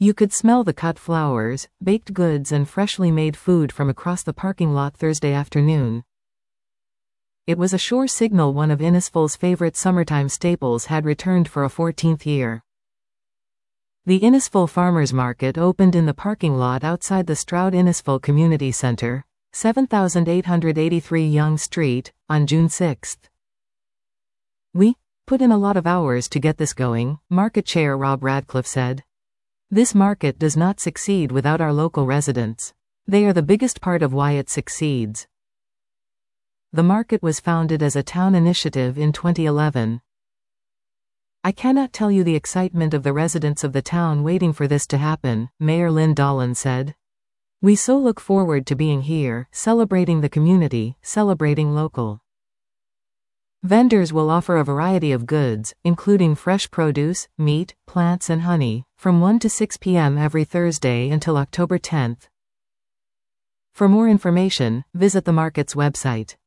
You could smell the cut flowers, baked goods and freshly made food from across the parking lot Thursday afternoon. It was a sure signal one of Innisfal's favorite summertime staples had returned for a 14th year. The Innisfal Farmers Market opened in the parking lot outside the Stroud Innisfal Community Center, 7883 Yonge Street, on June 6. "We put in a lot of hours to get this going," Market Chair Rob Radcliffe said. "This market does not succeed without our local residents. They are the biggest part of why it succeeds." The market was founded as a town initiative in 2011. "I cannot tell you the excitement of the residents of the town waiting for this to happen," Mayor Lynn Dolan said. "We so look forward to being here, celebrating the community, celebrating local." Vendors will offer a variety of goods, including fresh produce, meat, plants and honey, from 1 to 6 p.m. every Thursday until October 10. For more information, visit the market's website.